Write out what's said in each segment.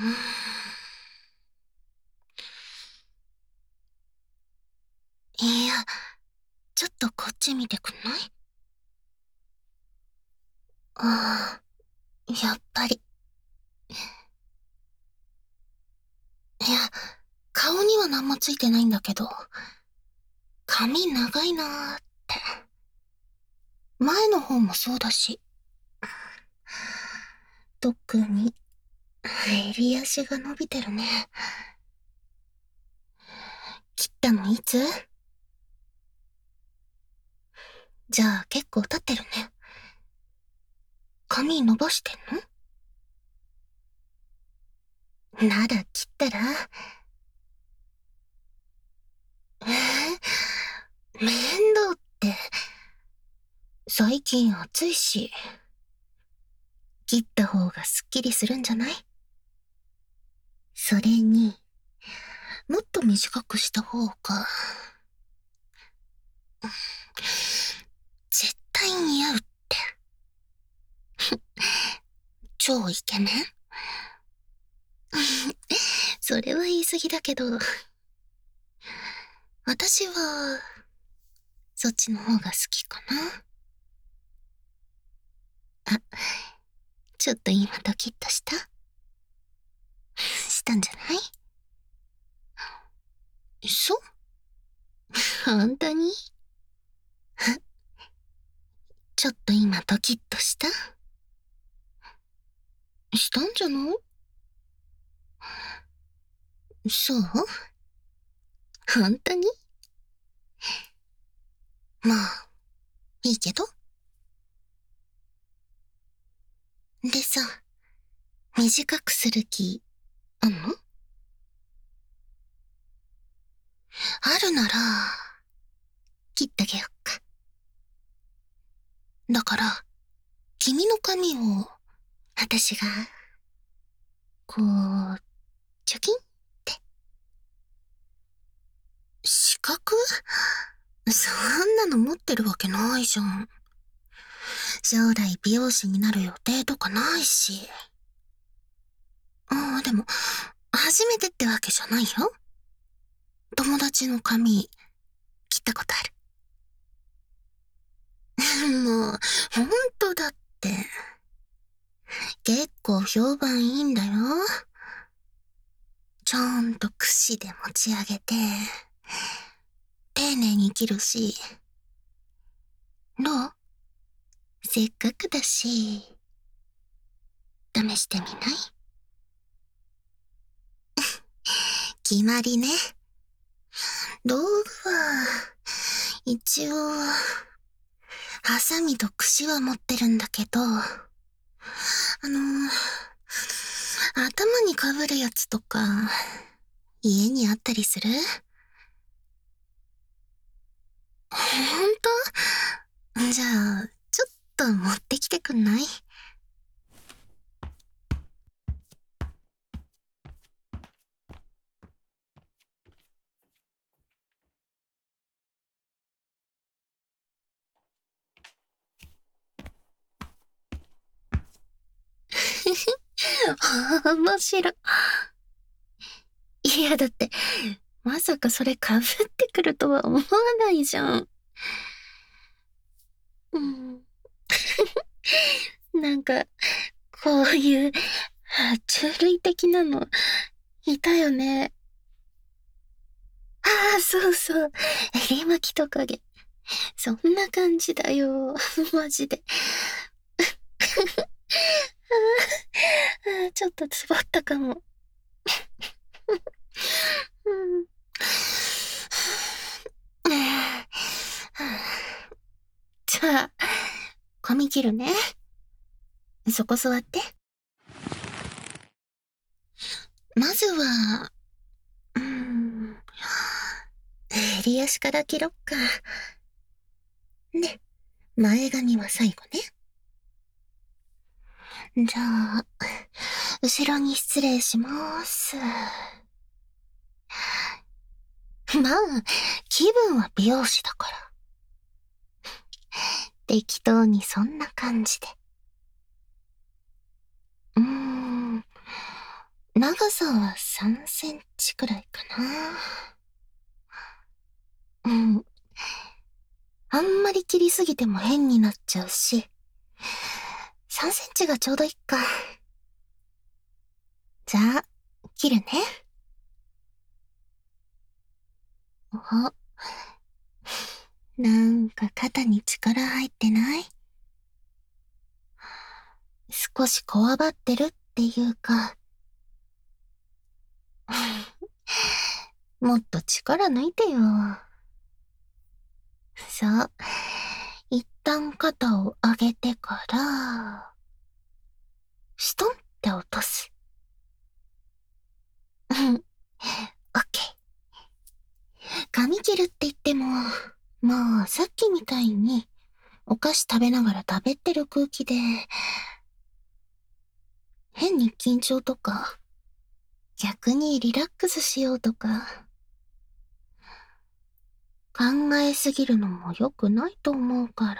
いや、ちょっとこっち見てくんない？ああ、やっぱり。いや、顔には何もついてないんだけど、髪長いなーって。前の方もそうだし。特に、襟足が伸びてるね。切ったのいつ？じゃあ結構経ってるね。髪伸ばしてんの？なら切ったら？面倒って。最近暑いし、切った方がすっきりするんじゃない？それに、もっと短くした方が、絶対似合うって。超イケメン？それは言い過ぎだけど、私は、そっちの方が好きかな。あ、ちょっと今ドキッとした？したんじゃない？そう？本当に？ちょっと今ドキッとした？したんじゃない？そう？本当に？まあ、いいけど。でさ、短くする気、あんの？あるなら、切ってあげよっか。だから、君の髪を、私が、こう、チョキンって。資格？そんなの持ってるわけないじゃん。将来美容師になる予定とかないし。ああ、でも、初めてってわけじゃないよ。友達の髪、切ったことある。もう、ほんとだって。結構評判いいんだよ。ちゃんと櫛で持ち上げて、丁寧に切るし。どう？せっかくだし、試してみない？決まりね。道具は、一応、ハサミと櫛は持ってるんだけど、頭にかぶるやつとか、家にあったりする？ほんと？じゃあ、ちょっと持ってきてくんない？面白い。いや、だって、まさかそれ被ってくるとは思わないじゃん。うん。なんか、こういう、爬虫類的なの、いたよね。ああ、そうそう。襟巻きトカゲ。そんな感じだよ。マジで。ああ、ちょっとつぼったかも。うん。じゃあ、髪切るね。そこ座って。まずは、うーん、襟足から切ろっか。で、前髪は最後ね。じゃあ、後ろに失礼します。まあ、気分は美容師だから。適当にそんな感じで。うーん。 長さは3センチくらいかな。うん。あんまり切りすぎても変になっちゃうし、3センチがちょうどいいか。じゃあ、切るね。お、なんか肩に力入ってない？少しこわばってるっていうか、もっと力抜いてよ。さあ、一旦肩を上げてから、ストンって落とす。うん、オッケー。髪切るって言っても、まあ、さっきみたいに、お菓子食べながら食べてる空気で、変に緊張とか、逆にリラックスしようとか、考えすぎるのも良くないと思うから、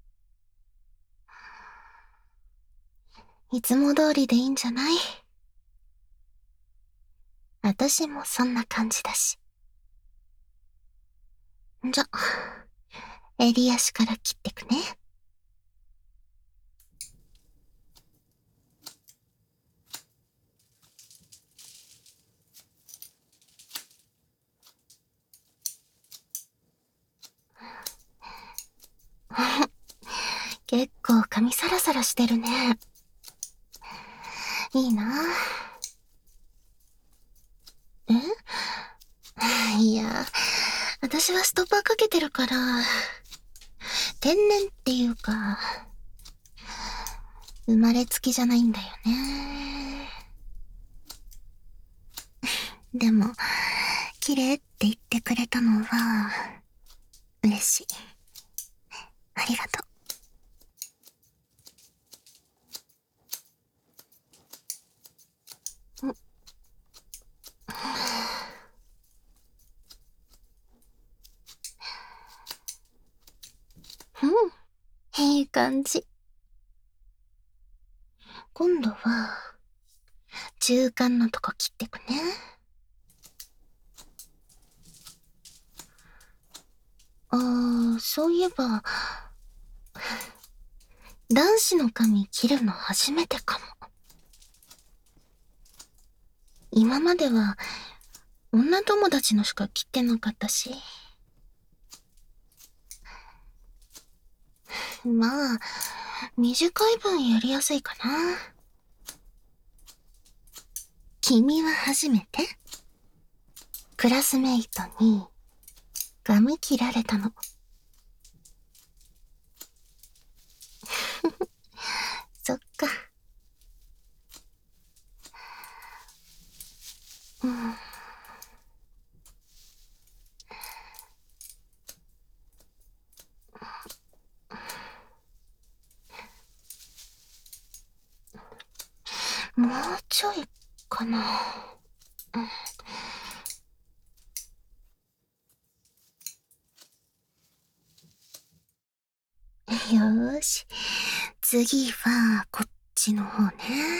いつも通りでいいんじゃない？私もそんな感じだし。じゃ、襟足から切ってくね。結構髪サラサラしてるね。いいな。いや、私はストッパーかけてるから、天然っていうか、生まれつきじゃないんだよね。でも、綺麗って言ってくれたのは、嬉しい。ありがとう。うん、いい感じ。今度は、中間のとこ切ってくね。そういえば、男子の髪切るの初めてかも。今までは、女友達のしか切ってなかったし。まあ、短い分やりやすいかな。君は初めて？クラスメイトに髪切られたの。そっか。うん。もうちょいかな。よーし。次は、こっちの方ね。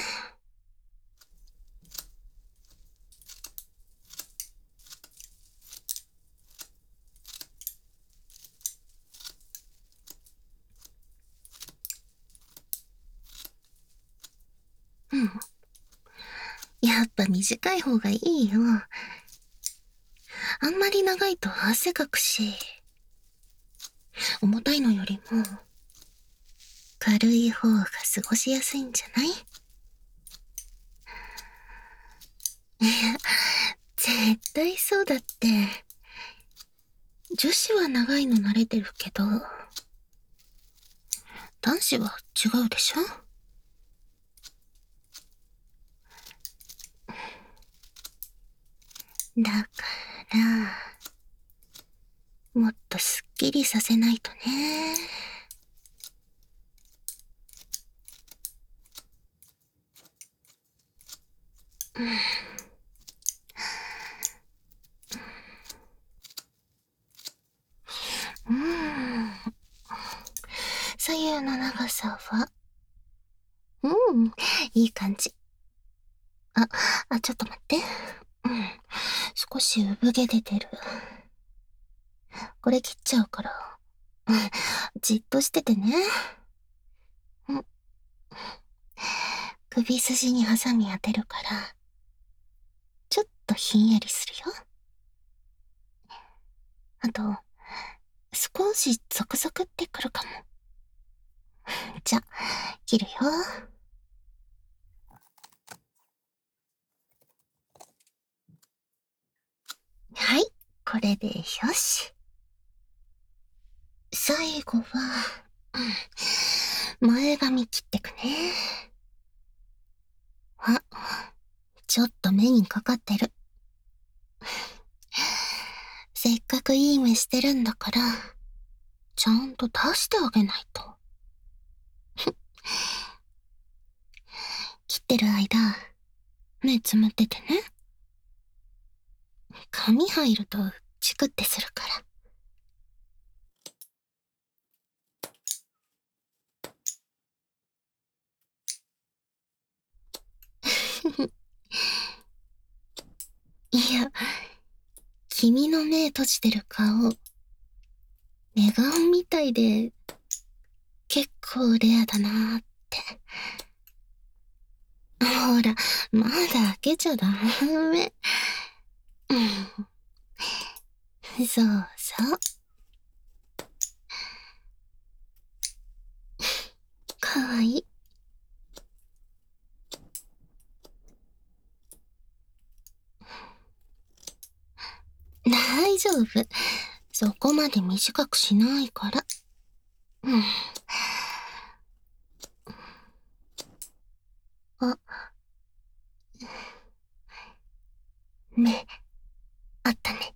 うん。やっぱ短い方がいいよ。あんまり長いと汗かくし、重たいのよりも、軽い方が過ごしやすいんじゃない？いや、絶対そうだって。女子は長いの慣れてるけど、男子は違うでしょ？だから、もっとすっきりさせないとね。うん。左右の長さは、うん、いい感じ。 ちょっと待って。少し産毛出てる。これ切っちゃうから。じっとしててね。首筋にハサミ当てるから、ちょっとひんやりするよ。あと、少しゾクゾクってくるかも。じゃ、切るよ。はい、これでよし。最後は、前髪切ってくね。ちょっと目にかかってる。せっかくいい目してるんだから、ちゃんと出してあげないと。切ってる間、目つむっててね。髪入るとチクってするから。いや、君の目閉じてる顔、寝顔みたいで、結構レアだなーって。ほら、まだ開けちゃダメ。そうそう。かわいい。大丈夫。そこまで短くしないから。あ、目、あったね。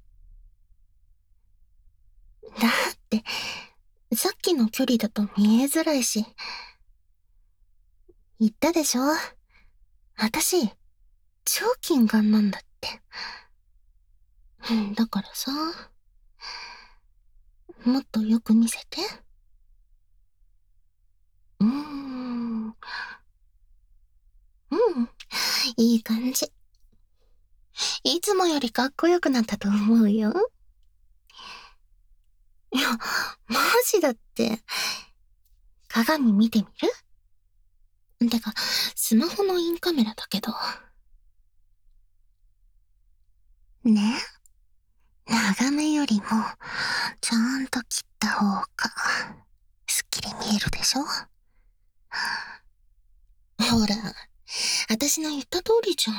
だって、さっきの距離だと見えづらいし。言ったでしょ？私、超近眼なんだって。だからさ、もっとよく見せて。いい感じ。いつもよりかっこよくなったと思うよ。いや、マジだって。鏡見てみる？てか、スマホのインカメラだけど。ね？長めよりも、ちゃんと切った方が、すっきり見えるでしょ？ほら、私の言った通りじゃん。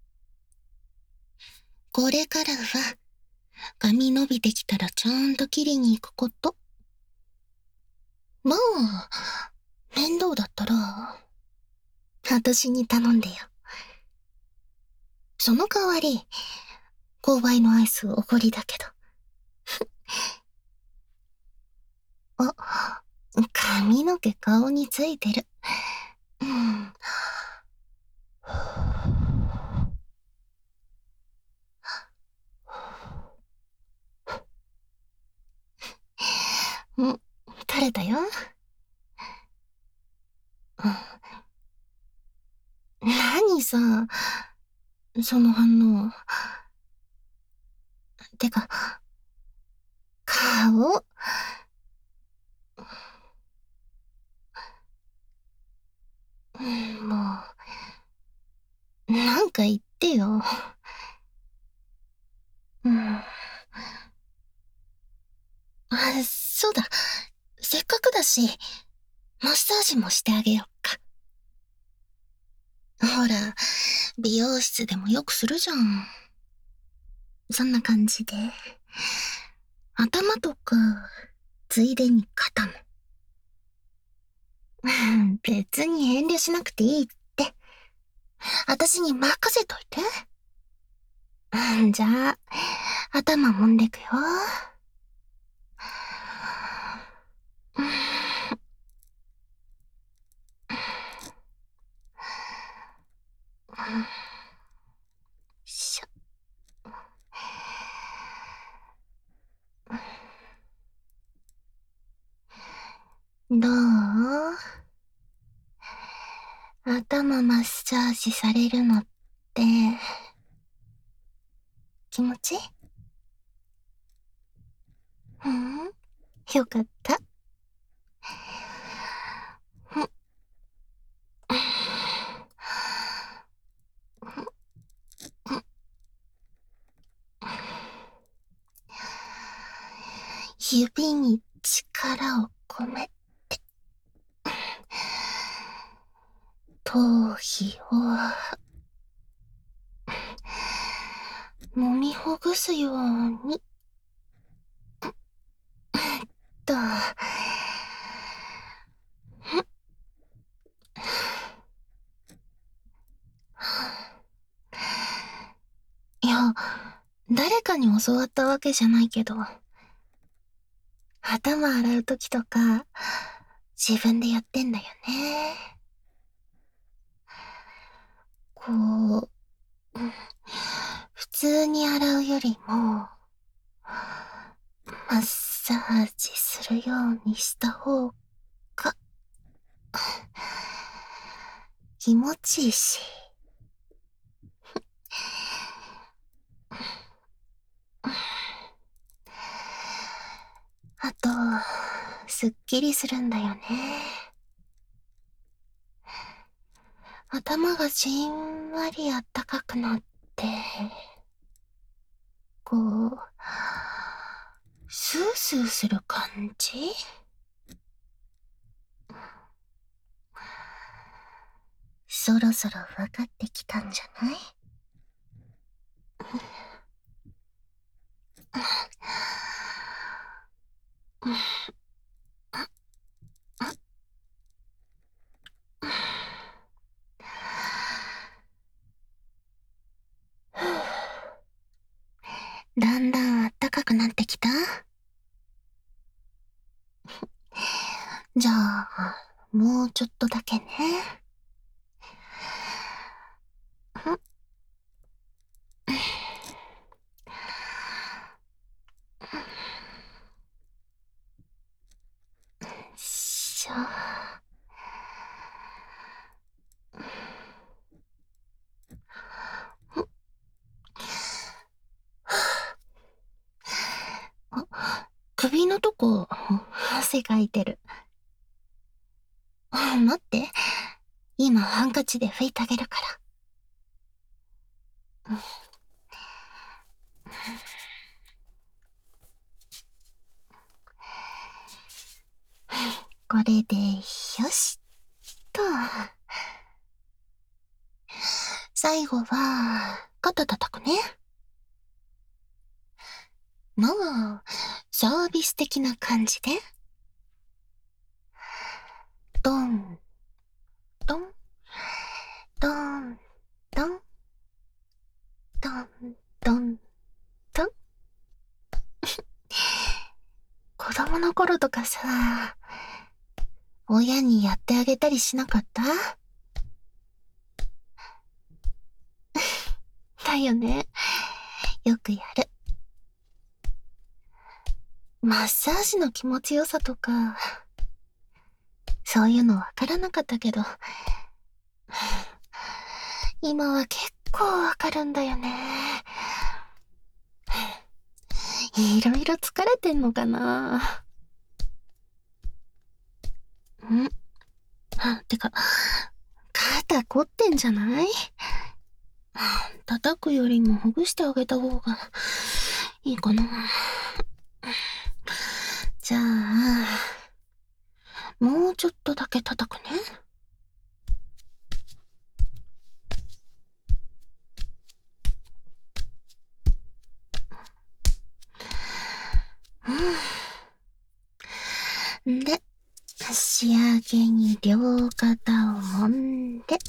これからは、髪伸びてきたらちゃんと切りに行くこと。まあ、面倒だったら、私に頼んでよ。その代わり、購買のアイスおごりだけど。髪の毛顔についてる。垂れたよ。何さ、その反応。てか、顔。もう、なんか言ってよ。そうだ。せっかくだし、マッサージもしてあげよっか。ほら、美容室でもよくするじゃん。そんな感じで。頭とか、ついでに肩も。別に遠慮しなくていいって。私に任せといて。じゃあ、頭揉んでくよ。しょ。どう？頭マッサージされるのって、気持ちいい？よかった。指に力を込めて、頭皮を揉みほぐすようにと。いや、誰かに教わったわけじゃないけど、頭洗うときとか、自分でやってんだよね。こう、普通に洗うよりも、マッサージするようにした方が、気持ちいいし。あと、すっきりするんだよね。頭がじんわりあったかくなって、こう、スースーする感じ？そろそろ分かってきたんじゃない？だんだんあったかくなってきた？じゃあ、もうちょっとだけね。しょ。首のとこ、汗かいてる。待って。今ハンカチで拭いてあげるから。これで、よしと。最後は、肩叩くね。まあ、サービス的な感じで。ドン、ドン、ドン、ドン、ドン、ドン、ドン。子供の頃とかさ、親にやってあげたりしなかった？だよね。よくやる。マッサージの気持ちよさとか、そういうのわからなかったけど、今は結構わかるんだよね。いろいろ疲れてんのかな。てか、肩凝ってんじゃない？叩くよりもほぐしてあげた方がいいかな。じゃあ、もうちょっとだけ叩くね。で、仕上げに両肩を揉んで、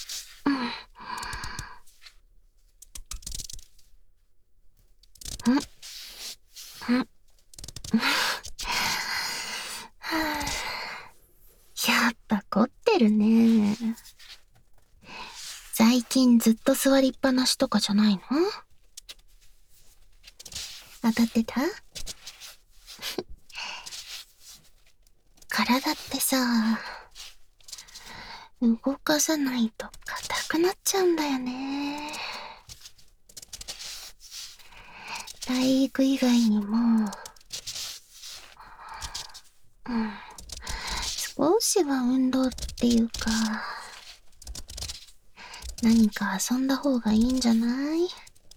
やっぱ凝ってるね。最近ずっと座りっぱなしとかじゃないの？当たってた？体ってさ、動かさないと硬くなっちゃうんだよね。 体育以外にも、少しは運動っていうか、何か遊んだ方がいいんじゃない？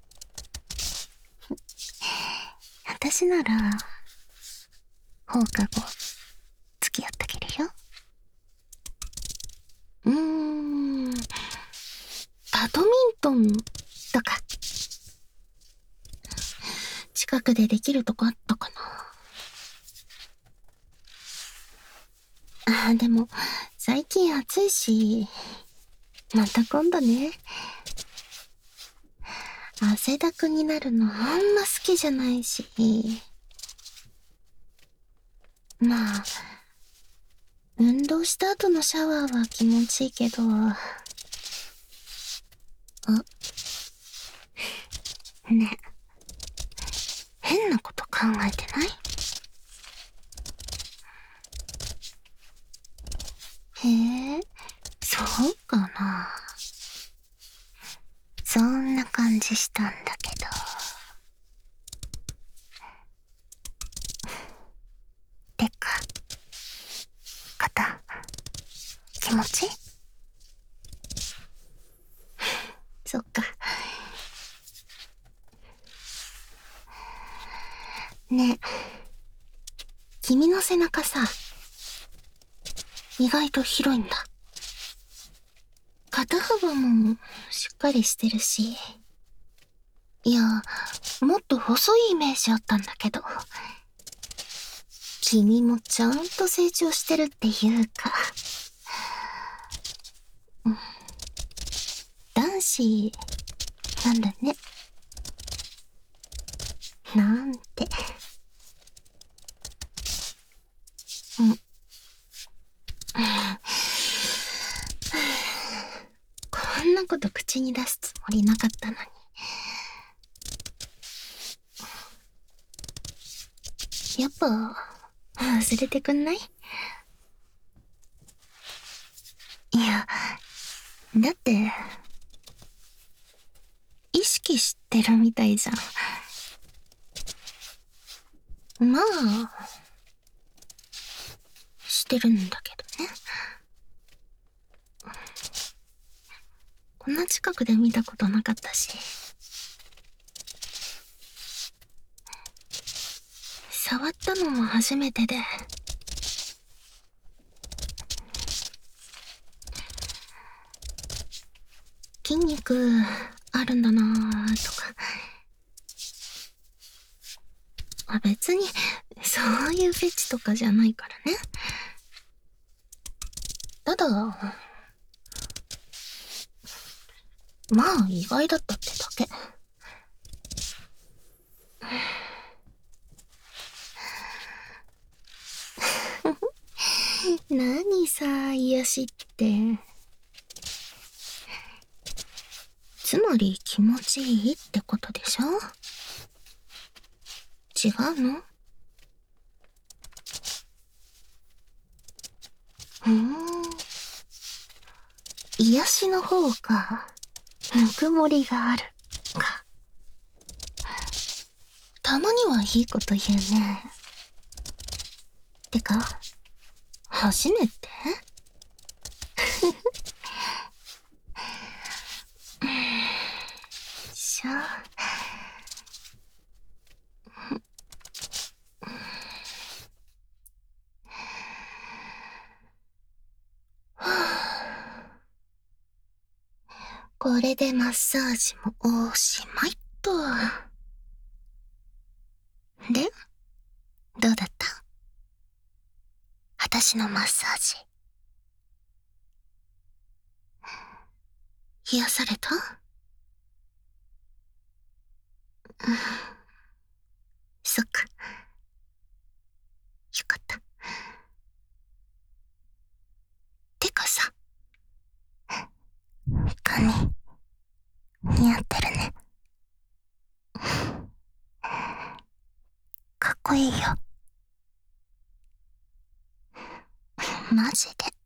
私なら、放課後、付き合ってあげるよ。バドミントンとか、近くでできるとこあったかな。でも、最近暑いし、また今度ね。汗だくになるのあんま好きじゃないし。まあ、運動した後のシャワーは気持ちいいけど、ねえ、変なこと考えてない？へえ、そうかな。そんな感じしたんだけど。てか、肩、気持ちいい？そっか。ねえ、君の背中さ、意外と広いんだ。肩幅もしっかりしてるし。いや、もっと細いイメージあったんだけど。君もちゃんと成長してるっていうか。男子、なんだね。なんて。こんなこと口に出すつもりなかったのに。やっぱ、忘れてくんない？いや、だって、意識してるみたいじゃん。まあ、してるんだけどね。こんな近くで見たことなかったし。触ったのも初めてで。筋肉あるんだなぁとか。別に、そういうフェチとかじゃないからね。ただ、まあ意外だったってだけ。何さ、癒しって。つまり気持ちいいってことでしょ？違うの？癒しの方か、ぬくもりがあるか。たまにはいいこと言うね。てか、初めて？しゃあ。これでマッサージもおしまいっと。で、どうだった？私のマッサージ。癒された？そっか。よかった。てかさ、髪、似合ってるね。かっこいいよ。マジで。